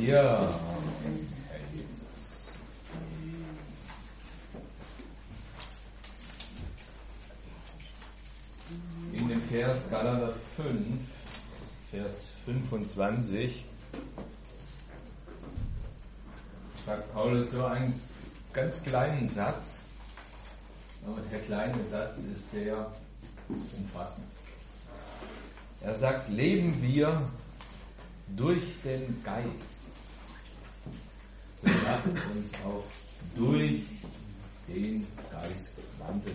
dir, Herr Jesus. In dem Vers Galater 5, Vers 25, sagt Paulus so einen ganz kleinen Satz, aber der kleine Satz ist sehr umfassend. Er sagt, leben wir durch den Geist, so lasst uns auch durch den Geist wandeln.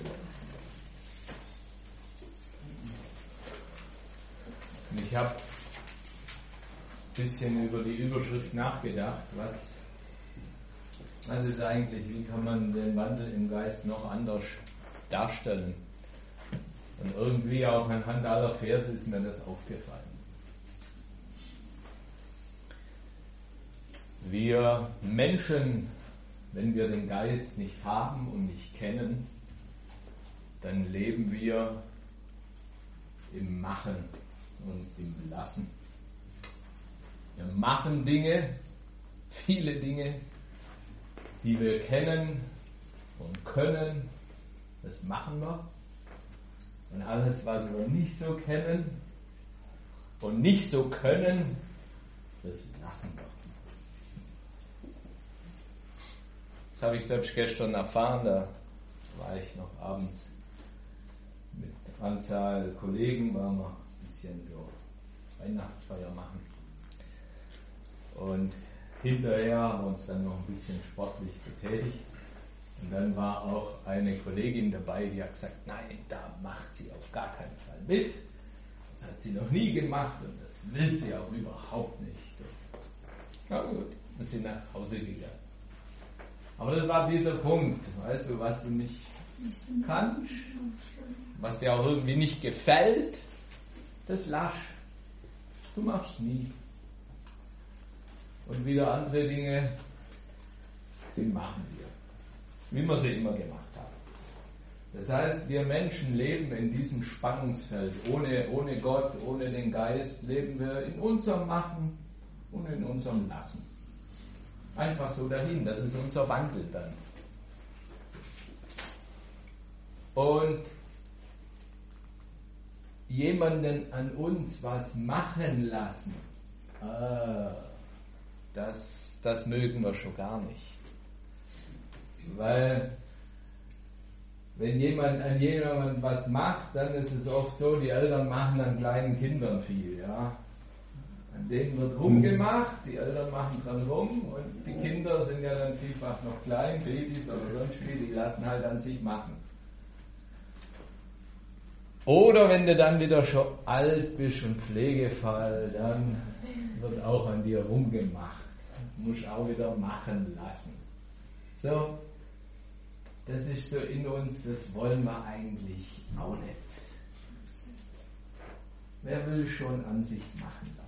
Und ich habe ein bisschen über die Überschrift nachgedacht, was ist eigentlich, wie kann man den Wandel im Geist noch anders darstellen? Und irgendwie auch anhand aller Verse ist mir das aufgefallen. Wir Menschen, wenn wir den Geist nicht haben und nicht kennen, dann leben wir im Machen und im Lassen. Wir machen Dinge, viele Dinge, die wir kennen und können, das machen wir. Und alles, was wir nicht so kennen und nicht so können, das lassen wir. Das habe ich selbst gestern erfahren, da war ich noch abends mit Anzahl Kollegen, waren wir ein bisschen so Weihnachtsfeier machen. Und hinterher haben wir uns dann noch ein bisschen sportlich betätigt. Und dann war auch eine Kollegin dabei, die hat gesagt, nein, da macht sie auf gar keinen Fall mit. Das hat sie noch nie gemacht und das will sie auch überhaupt nicht. Na gut, wir sind nach Hause gegangen. Aber das war dieser Punkt, weißt du, was du nicht kannst, was dir auch irgendwie nicht gefällt, das lasch. Du machst nie. Und wieder andere Dinge, die machen wir, wie wir sie immer gemacht haben. Das heißt, wir Menschen leben in diesem Spannungsfeld. Ohne Gott, ohne den Geist leben wir in unserem Machen und in unserem Lassen. Einfach so dahin, das ist unser Wandel dann. Und jemanden an uns was machen lassen, das mögen wir schon gar nicht. Weil wenn jemand an jemandem was macht, dann ist es oft so, die Eltern machen an kleinen Kindern viel, ja. An denen wird rumgemacht, die Eltern machen dran rum und die Kinder sind ja dann vielfach noch klein, Babys oder sonst wie, die lassen halt an sich machen. Oder wenn du dann wieder schon alt bist und Pflegefall, dann wird auch an dir rumgemacht. Du musst auch wieder machen lassen. So, das ist so in uns, das wollen wir eigentlich auch nicht. Wer will schon an sich machen lassen?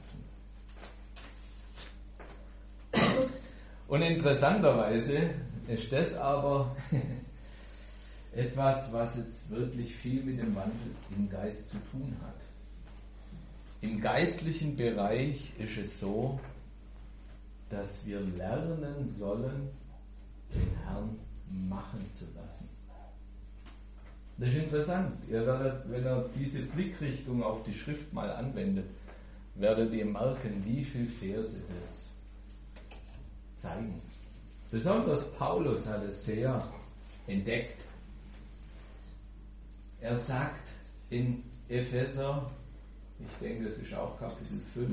Und interessanterweise ist das aber etwas, was jetzt wirklich viel mit dem Wandel im Geist zu tun hat. Im geistlichen Bereich ist es so, dass wir lernen sollen, den Herrn machen zu lassen. Das ist interessant. Ihr werdet, wenn ihr diese Blickrichtung auf die Schrift mal anwendet, werdet ihr merken, wie viele Verse das zeigen. Besonders Paulus hat es sehr entdeckt. Er sagt in Epheser, ich denke, es ist auch Kapitel 5,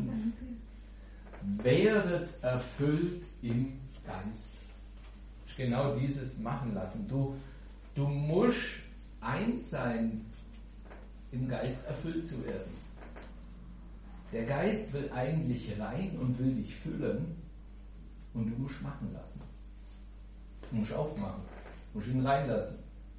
werdet erfüllt im Geist. Das ist genau dieses machen lassen. Du musst eins sein, im Geist erfüllt zu werden. Der Geist will eigentlich rein und will dich füllen und du musst machen lassen. Du musst aufmachen, du musst ihn reinlassen.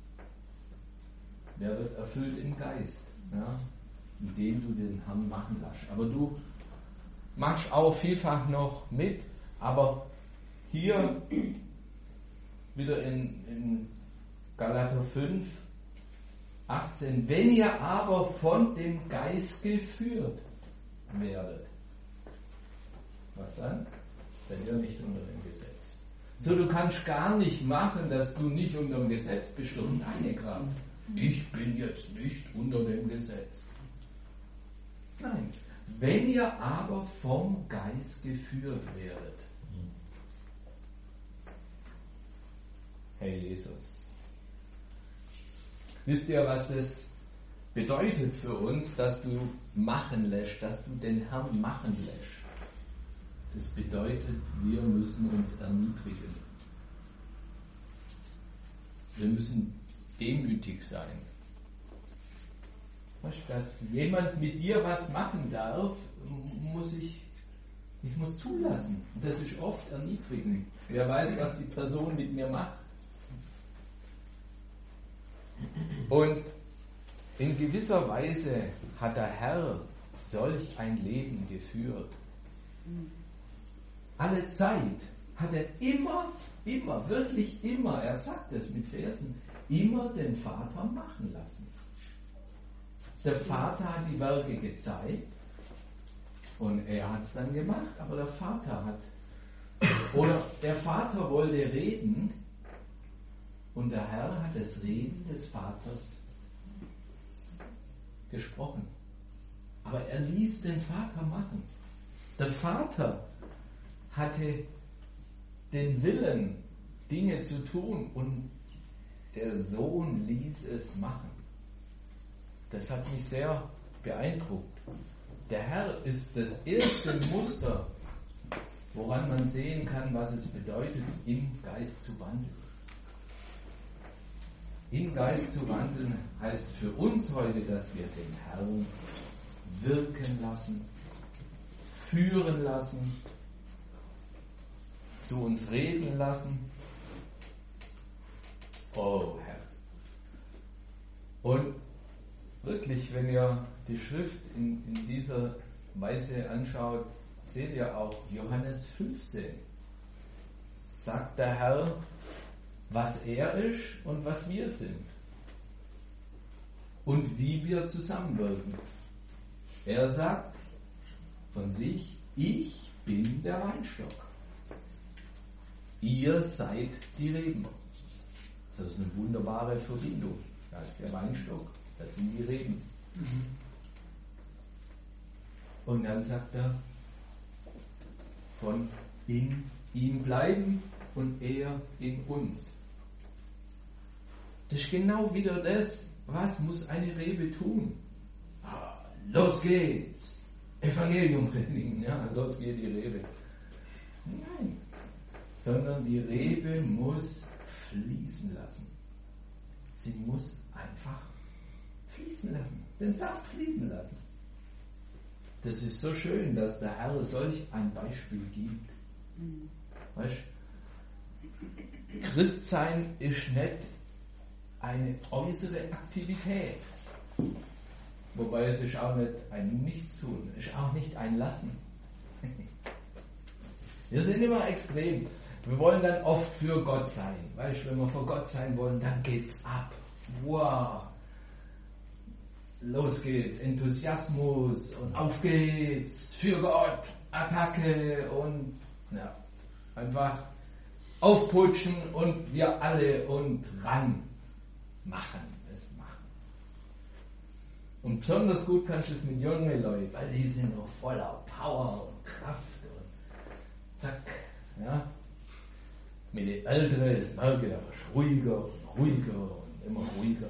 Wer wird erfüllt im Geist? Ja? Indem du den Herrn machen lässt. Aber du machst auch vielfach noch mit, aber hier wieder in Galater 5, 18, wenn ihr aber von dem Geist geführt werdet. Was dann? seid ihr nicht unter dem Gesetz. So, du kannst gar nicht machen, dass du nicht unter dem Gesetz bist durch deine Kraft. Ich bin jetzt nicht unter dem Gesetz. Nein, wenn ihr aber vom Geist geführt werdet. Herr Jesus. Wisst ihr, was das bedeutet für uns, dass du machen lässt, dass du den Herrn machen lässt? Das bedeutet, wir müssen uns erniedrigen. Wir müssen demütig sein. Weißt du, dass jemand mit dir was machen darf, ich muss zulassen. Und das ist oft erniedrigend. Wer weiß, was die Person mit mir macht. Und in gewisser Weise hat der Herr solch ein Leben geführt. Alle Zeit hat er immer, wirklich immer, er sagt es mit Versen, immer den Vater machen lassen. Der Vater hat die Werke gezeigt und er hat es dann gemacht, aber der Vater wollte reden und der Herr hat das Reden des Vaters gesprochen. Aber er ließ den Vater machen. Der Vater hatte den Willen, Dinge zu tun und der Sohn ließ es machen. Das hat mich sehr beeindruckt. Der Herr ist das erste Muster, woran man sehen kann, was es bedeutet, im Geist zu wandeln. Im Geist zu wandeln heißt für uns heute, dass wir den Herrn wirken lassen, führen lassen, zu uns reden lassen. Oh Herr. Und wirklich, wenn ihr die Schrift in dieser Weise anschaut, seht ihr auch Johannes 15. Sagt der Herr, was er ist und was wir sind. Und wie wir zusammenwirken. Er sagt von sich, ich bin der Weinstock. Ihr seid die Reben. Das ist eine wunderbare Verbindung. Da ist der Weinstock, das sind die Reben. Und dann sagt er, von in ihm bleiben und er in uns. Das ist genau wieder das, was muss eine Rebe tun? Los geht's! Evangelium predigen, ja, los geht die Rebe. Nein, sondern die Rebe muss fließen lassen. Sie muss einfach fließen lassen, den Saft fließen lassen. Das ist so schön, dass der Herr solch ein Beispiel gibt. Weißt, Christsein ist nicht eine äußere Aktivität. Wobei es ist auch nicht ein Nichtstun, es ist auch nicht ein Lassen. Wir sind immer extrem. Wir wollen dann oft für Gott sein. Weißt du, wenn wir für Gott sein wollen, dann geht's ab. Wow! Los geht's, Enthusiasmus und auf geht's, für Gott, Attacke und ja, einfach aufputschen und wir alle und ran machen, es machen. Und besonders gut kannst du es mit jungen Leuten, weil die sind noch voller Power und Kraft und zack, ja. Mit den Älteren ist merke, da ist ruhiger und ruhiger und immer ruhiger.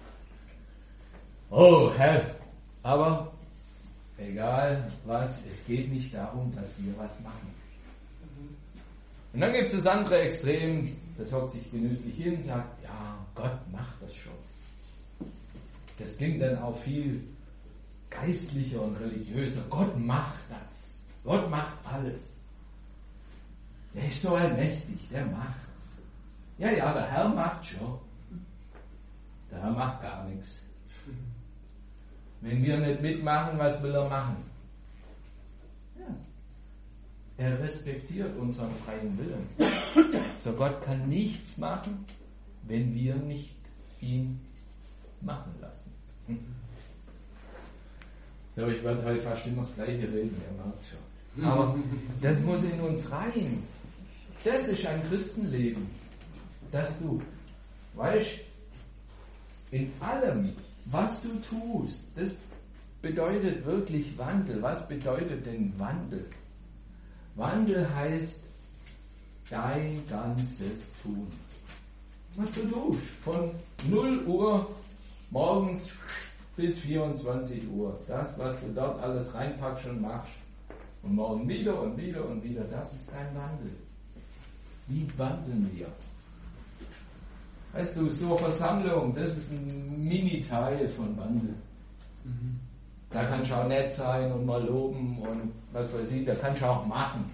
Oh Herr, aber egal was, es geht nicht darum, dass wir was machen. Und dann gibt es das andere Extrem, das hockt sich genüsslich hin und sagt, ja, Gott macht das schon. Das klingt dann auch viel geistlicher und religiöser. Gott macht das. Gott macht alles. Der ist so allmächtig, der macht's. Ja, der Herr macht schon. Der Herr macht gar nichts. Wenn wir nicht mitmachen, was will er machen? Ja. Er respektiert unseren freien Willen. So, Gott kann nichts machen, wenn wir nicht ihn machen lassen. So, ich werde heute fast immer das Gleiche reden, ihr merkt schon. Aber das muss in uns rein. Das ist ein Christenleben. Dass du, weißt, in allem, was du tust, das bedeutet wirklich Wandel. Was bedeutet denn Wandel? Wandel heißt dein ganzes Tun. Was du tust, von 0 Uhr morgens bis 24 Uhr. Das, was du dort alles reinpackst und machst. Und morgen wieder und wieder und wieder. Das ist dein Wandel. Wie wandeln wir? Weißt du, so Versammlung, das ist ein Mini-Teil von Wandel. Da kannst du auch nett sein und mal loben und was weiß ich, da kannst du auch machen.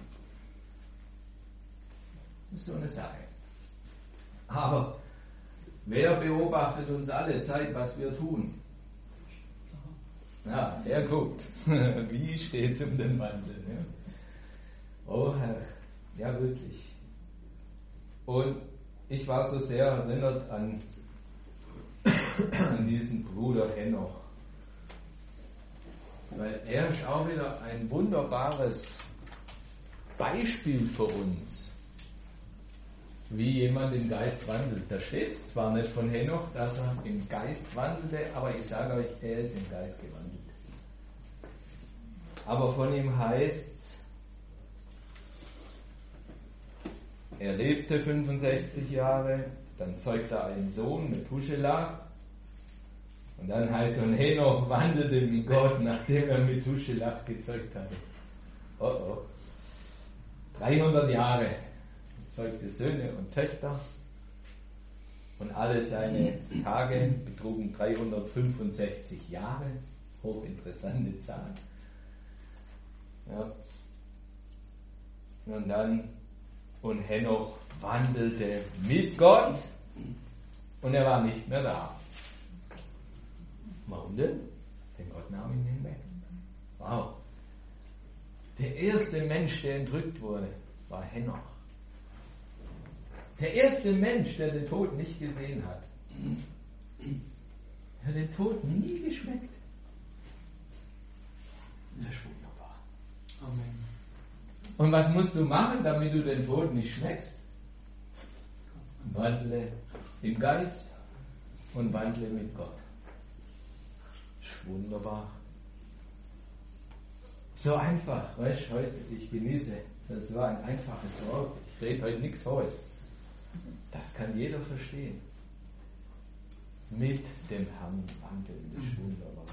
Das ist so eine Sache. Aber wer beobachtet uns alle Zeit, was wir tun? Ja, der guckt. Wie steht es um den Wandel? Ne? Oh Herr, ja wirklich. Und ich war so sehr erinnert an diesen Bruder Henoch. Weil er ist auch wieder ein wunderbares Beispiel für uns, wie jemand im Geist wandelt. Da steht es zwar nicht von Henoch, dass er im Geist wandelte, aber ich sage euch, er ist im Geist gewandelt. Aber von ihm heißt es, er lebte 65 Jahre, dann zeugte er einen Sohn, Methuselah, und dann heißt es, und Henoch wandelte mit Gott, nachdem er Methuselah gezeugt hatte. Oh oh. 300 Jahre zeugte Söhne und Töchter und alle seine Tage betrugen 365 Jahre. Hochinteressante Zahl. Ja. Und dann, und Henoch wandelte mit Gott und er war nicht mehr da. Warum denn? Denn Gott nahm ihn hinweg. Wow. Der erste Mensch, der entrückt wurde, war Henoch. Der erste Mensch, der den Tod nicht gesehen hat. Er hat den Tod nie geschmeckt. Das ist wunderbar. Amen. Und was musst du machen, damit du den Tod nicht schmeckst? Wandle im Geist und wandle mit Gott. Das ist wunderbar. So einfach, weißt du, heute, ich genieße, das war ein einfaches Wort. Ich rede heute nichts Hohes. Das kann jeder verstehen. Mit dem Herrn wandeln, das ist wunderbar.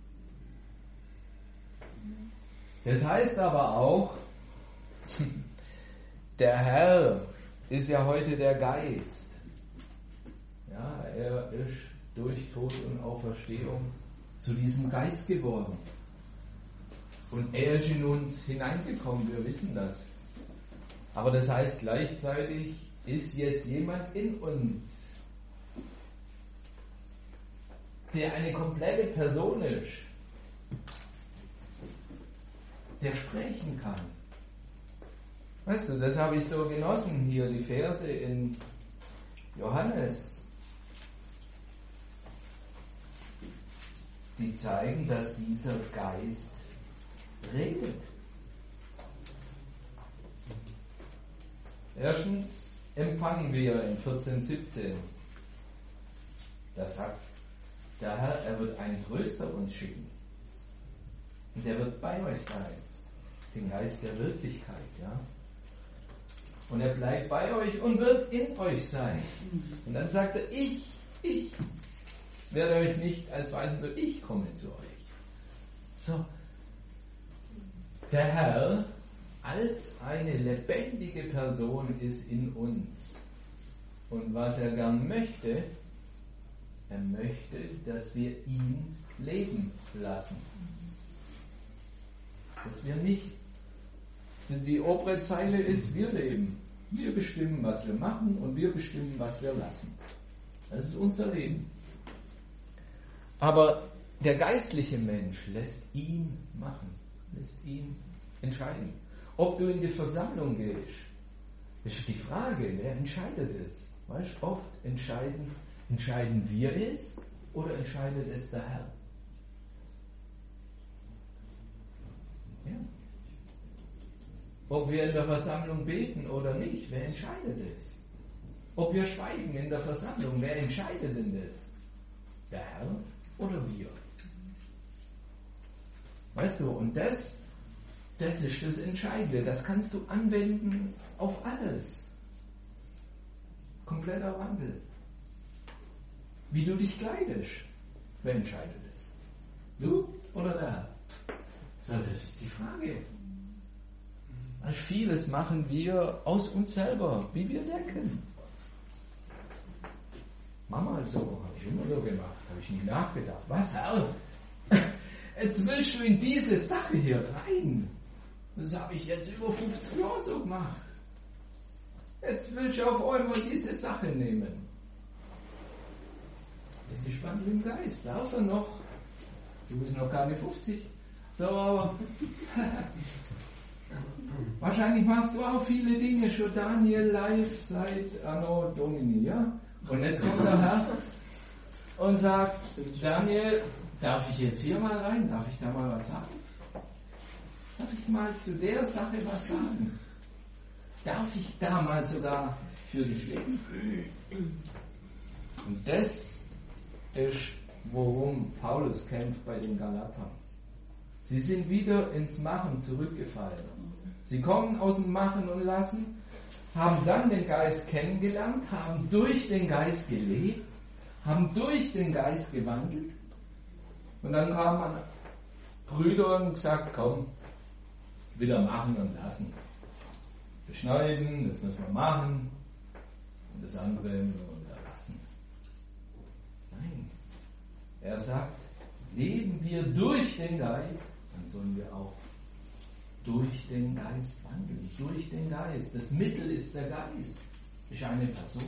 Das heißt aber auch, der Herr ist ja heute der Geist. Ja, er ist durch Tod und Auferstehung zu diesem Geist geworden. Und er ist in uns hineingekommen, wir wissen das. Aber das heißt gleichzeitig, ist jetzt jemand in uns, der eine komplette Person ist, der sprechen kann. Weißt du, das habe ich so genossen hier, die Verse in Johannes, die zeigen, dass dieser Geist redet. Erstens empfangen wir in 14,17. Da sagt der Herr, er wird einen Tröster uns schicken. Und der wird bei euch sein. Den Geist der Wirklichkeit, ja. Und er bleibt bei euch und wird in euch sein. Und dann sagt er, ich werde euch nicht als Weisen, so ich komme zu euch. So. Der Herr als eine lebendige Person ist in uns. Und was er gern möchte, er möchte, dass wir ihn leben lassen. Dass wir nicht, die obere Zeile ist, wir leben. Wir bestimmen, was wir machen und wir bestimmen, was wir lassen. Das ist unser Leben. Aber der geistliche Mensch lässt ihn machen, lässt ihn entscheiden. Ob du in die Versammlung gehst, ist die Frage, wer entscheidet es? Weißt du, oft entscheiden wir es oder entscheidet es der Herr? Ja. Ob wir in der Versammlung beten oder nicht, wer entscheidet es? Ob wir schweigen in der Versammlung, wer entscheidet denn das? Der Herr oder wir? Weißt du, und das ist das Entscheidende. Das kannst du anwenden auf alles. Kompletter Wandel. Wie du dich kleidest, wer entscheidet es? Du oder der Herr? So, das ist die Frage. Also vieles machen wir aus uns selber, wie wir denken. Mama, so, habe ich immer so gemacht, habe ich nie nachgedacht. Was, Herr? Jetzt willst du in diese Sache hier rein. Das habe ich jetzt über 50 Jahre so gemacht. Jetzt willst du auf einmal diese Sache nehmen. Das ist Wandel im Geist. Darf er noch? Du bist noch keine 50. So, aber wahrscheinlich machst du auch viele Dinge schon, Daniel, live seit Anno Domini, ja? Und jetzt kommt der Herr und sagt, Daniel, darf ich jetzt hier mal rein? Darf ich da mal was sagen? Darf ich mal zu der Sache was sagen? Darf ich da mal sogar für dich leben? Und das ist, worum Paulus kämpft bei den Galatern. Sie sind wieder ins Machen zurückgefallen. Sie kommen aus dem Machen und Lassen, haben dann den Geist kennengelernt, haben durch den Geist gelebt, haben durch den Geist gewandelt. Und dann kamen Brüder und gesagt, komm, wieder machen und lassen. Beschneiden, das müssen wir machen, und das andere nur unterlassen. Nein. Er sagt, leben wir durch den Geist, dann sollen wir auch durch den Geist wandeln. Durch den Geist. Das Mittel ist der Geist. Ist eine Person.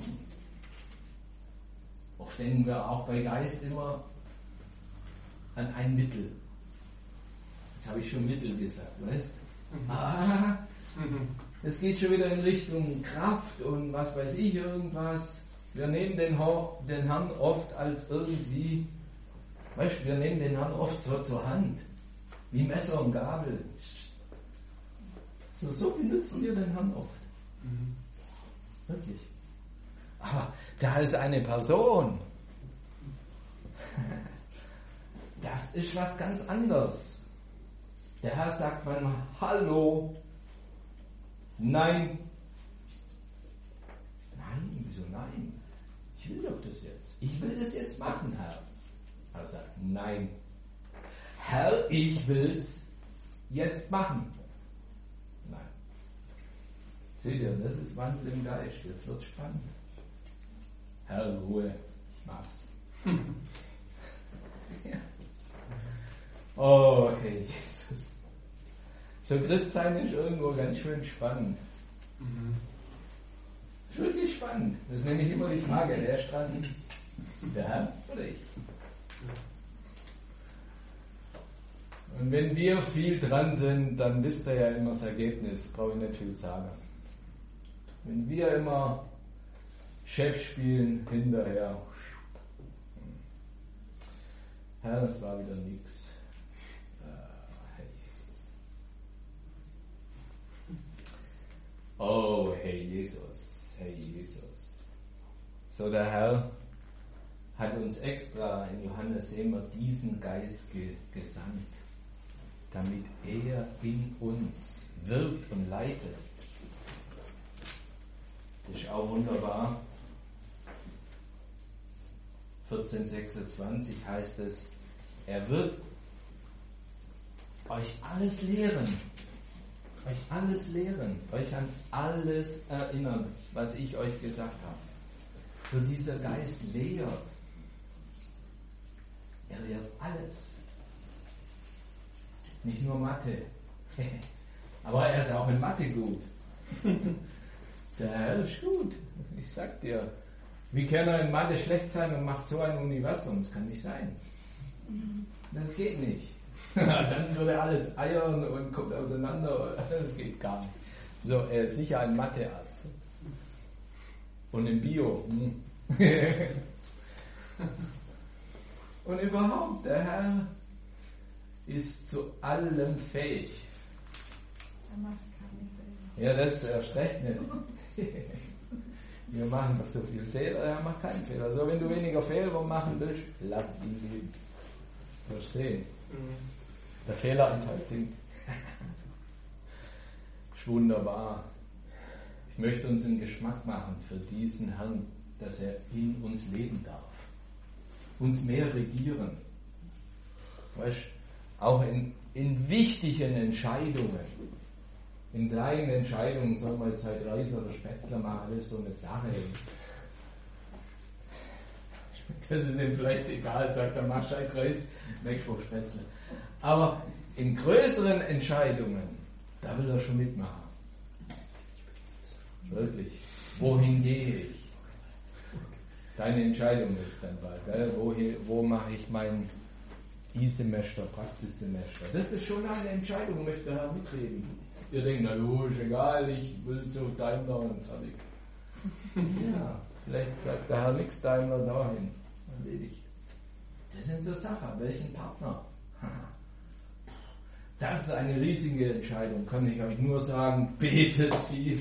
Oft denken wir auch bei Geist immer an ein Mittel. Jetzt habe ich schon Mittel gesagt, weißt du? Es geht schon wieder in Richtung Kraft und was weiß ich, irgendwas. Wir nehmen den Herrn oft als irgendwie, weißt du, wir nehmen den Herrn oft so zur Hand, wie Messer und Gabel. So benutzen wir den Herrn oft. Wirklich. Aber da ist eine Person. Das ist was ganz anderes. Der Herr sagt manchmal, hallo, nein. Nein, wieso nein? Ich will doch das jetzt. Ich will das jetzt machen, Herr. Er sagt, nein. Herr, ich will's jetzt machen. Nein. Seht ihr, das ist Wandel im Geist. Jetzt wird's spannend. Herr, Ruhe, ich mach's. Ja. Oh, hey, Jesus. So Christsein ist irgendwo ganz schön spannend. Ist wirklich spannend. Das ist nämlich immer die Frage, wer ist dran? Der Herr oder ich? Und wenn wir viel dran sind, dann wisst ihr ja immer das Ergebnis. Brauche ich nicht viel sagen. Wenn wir immer Chef spielen, hinterher. Herr, das war wieder nix. Herr Jesus. Oh, Herr Jesus, Herr Jesus. So, der Herr hat uns extra in Johannes immer diesen Geist gesandt, damit er in uns wirkt und leitet. Das ist auch wunderbar. 14,26 heißt es, er wird euch alles lehren, euch an alles erinnern, was ich euch gesagt habe. So dieser Geist lehrt. Er lehrt alles. Nicht nur Mathe. Aber er ist auch in Mathe gut. Der Herr ist gut. Ich sag dir. Wie kann er in Mathe schlecht sein und macht so ein Universum? Das kann nicht sein. Das geht nicht. Dann würde alles eiern und kommt auseinander. Das geht gar nicht. So, er ist sicher ein Mathe-Ass. Und im Bio. Und überhaupt, der Herr ist zu allem fähig. Er macht keine Fähigkeit. Ja, das ist erst recht nicht. Wir machen doch so viele Fehler, er macht keinen Fehler. So, wenn du weniger Fehler machen willst, lass ihn leben. Du wirst sehen. Der Fehleranteil sinkt. Ist wunderbar. Ich möchte uns einen Geschmack machen für diesen Herrn, dass er in uns leben darf. Uns mehr regieren. Weißt, auch in wichtigen Entscheidungen, in kleinen Entscheidungen, sagen wir jetzt halt Reis oder Spätzle machen, alles so eine Sache. Das ist ihm vielleicht egal, sagt der machst halt Reis, Wegspruch Spätzle. Aber in größeren Entscheidungen, da will er schon mitmachen. Wirklich. Wohin gehe ich? Deine Entscheidung ist dann bald. Gell? Wo mache ich mein I-Semester, Praxissemester? Das ist schon eine Entscheidung, möchte der Herr mitreden. Ihr denkt, na jo, ist egal, ich will zu Daimler und fertig. Ja, vielleicht sagt der Herr nix Daimler dahin. Erledigt. Das sind so Sachen. Welchen Partner? Das ist eine riesige Entscheidung, kann ich euch nur sagen. Betet viel.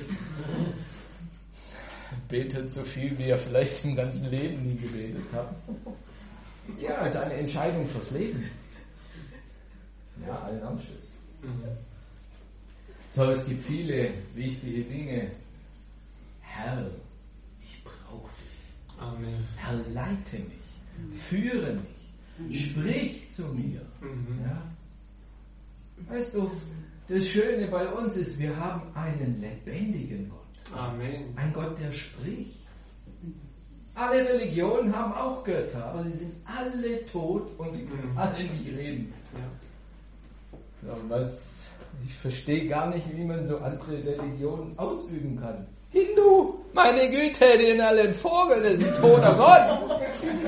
Betet so viel, wie ihr vielleicht im ganzen Leben nie gebetet habt. Ja, es ist eine Entscheidung fürs Leben. Ja, allen Anschluss. So, es gibt viele wichtige Dinge. Herr, ich brauche dich. Amen. Herr, leite mich. Führe mich. Sprich zu mir. Ja? Weißt du, das Schöne bei uns ist, wir haben einen lebendigen Gott. Amen. Ein Gott, der spricht. Alle Religionen haben auch Götter, aber sie sind alle tot und sie können alle nicht reden. Ja. Ich verstehe gar nicht, wie man so andere Religionen ausüben kann. Hindu, meine Güte, den allen Vogel, das ist ein toter Gott.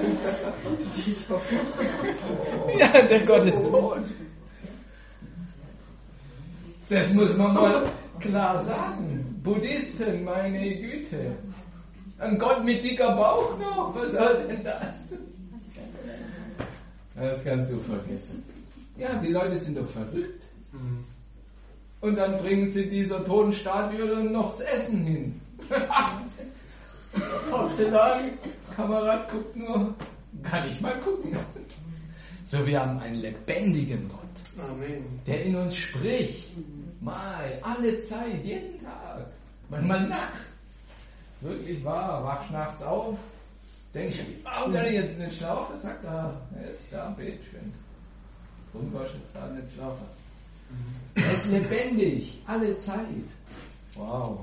Ja, der Gott ist tot. Das muss man mal klar sagen. Buddhisten, meine Güte. Ein Gott mit dicker Bauch noch, was soll denn das? Das kannst du vergessen. Ja, die Leute sind doch verrückt. Und dann bringen sie dieser toten Statue noch das Essen hin. Porzellan, Kamerad guckt nur, kann ich mal gucken. So, wir haben einen lebendigen Gott, Amen. Der in uns spricht. Mal, alle Zeit, jeden Tag, manchmal nachts. Wirklich wahr, wachst nachts auf, denkst, warum kann ich jetzt nicht schlafen? Sagt er, jetzt da, bet schön. Warum kannst du jetzt da nicht schlafen? Er ist lebendig, alle Zeit. Wow.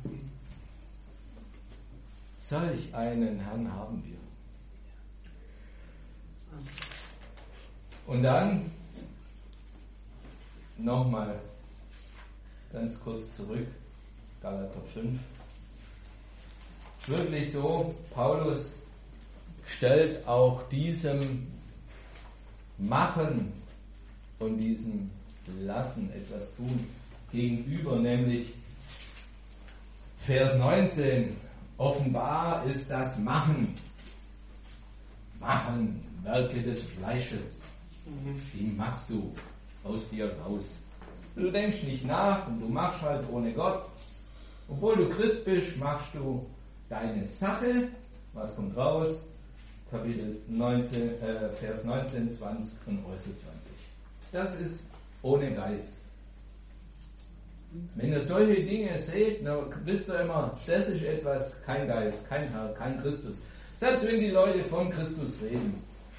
Solch einen Herrn haben wir. Und dann nochmal ganz kurz zurück, Galater 5. Wirklich so, Paulus stellt auch diesem Machen und diesem Lassen, etwas tun, gegenüber, nämlich Vers 19. Offenbar ist das Machen, Werke des Fleisches, die machst du aus dir raus. Du denkst nicht nach und du machst halt ohne Gott. Obwohl du Christ bist, machst du deine Sache. Was kommt raus? Kapitel 19, Vers 19, 20 und äußert 20. Das ist ohne Geist. Wenn ihr solche Dinge seht, dann wisst ihr immer, das ist etwas, kein Geist, kein Herr, kein Christus. Selbst wenn die Leute von Christus reden.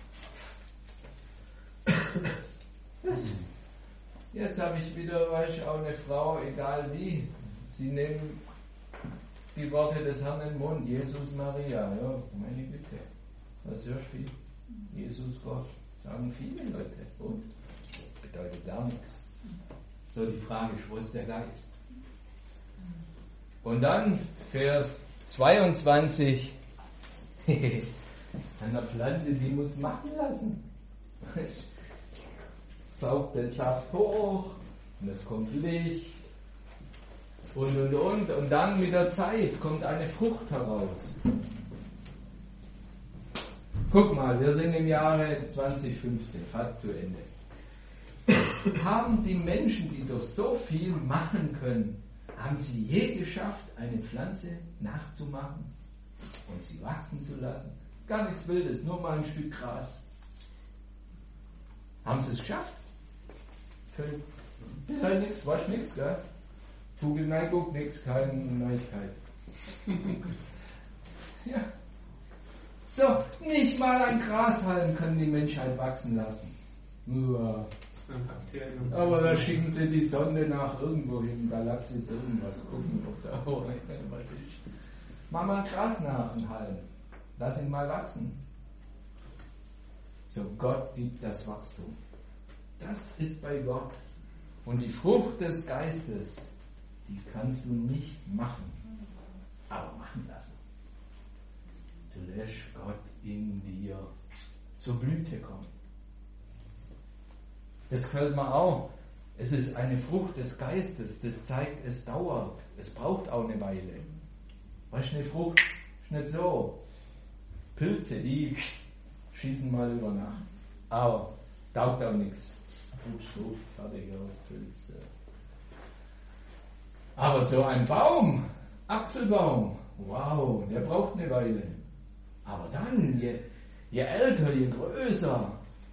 Jetzt habe ich wieder, auch eine Frau, egal wie, sie nehmen die Worte des Herrn in den Mund, Jesus, Maria, ja, meine Güte, das hörst viel. Jesus, Gott, sagen viele Leute, und bedeutet gar nichts. So, die Frage ist, wo ist der Geist? Und dann Vers 22, an der Pflanze, die muss machen lassen. Saugt den Saft hoch, und es kommt Licht, und dann mit der Zeit kommt eine Frucht heraus. Guck mal, wir sind im Jahre 2015, fast zu Ende. Haben die Menschen, die doch so viel machen können, Haben Sie je geschafft, eine Pflanze nachzumachen und sie wachsen zu lassen? Gar nichts Wildes, nur mal ein Stück Gras. Haben Sie es geschafft? Ist halt nichts, weißt nichts, gell? Vogel, nein, guck, nichts, keine Neuigkeit. Ja. So, nicht mal ein Grashalm kann die Menschheit wachsen lassen. Uah. Aber da schicken sie die Sonde nach irgendwo hin, Galaxis, irgendwas, gucken, ob da was ist. Mach mal Gras nach, einen Halm. Lass ihn mal wachsen. So, Gott gibt das Wachstum. Das ist bei Gott. Und die Frucht des Geistes, die kannst du nicht machen, aber machen lassen. Du lässt Gott in dir zur Blüte kommen. Das gefällt mir auch. Es ist eine Frucht des Geistes. Das zeigt, es dauert. Es braucht auch eine Weile. Weißt du, eine Frucht ist nicht so. Pilze, die schießen mal über Nacht. Aber taugt auch nichts. Fruchtstoff, fertig aus Pilze. Aber so ein Baum, Apfelbaum, wow, der braucht eine Weile. Aber dann, je älter, je größer,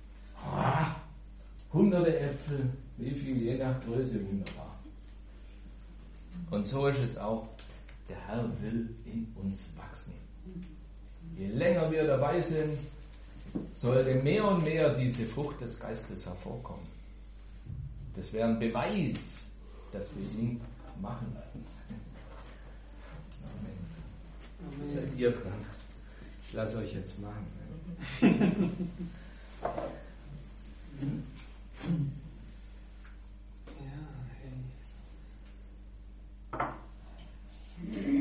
hunderte Äpfel, wie viel, je nach Größe, wunderbar. Und so ist es auch, der Herr will in uns wachsen. Je länger wir dabei sind, sollte mehr und mehr diese Frucht des Geistes hervorkommen. Das wäre ein Beweis, dass wir ihn machen lassen. Amen. Amen. Seid ihr dran? Ich lasse euch jetzt machen. Ja, hey.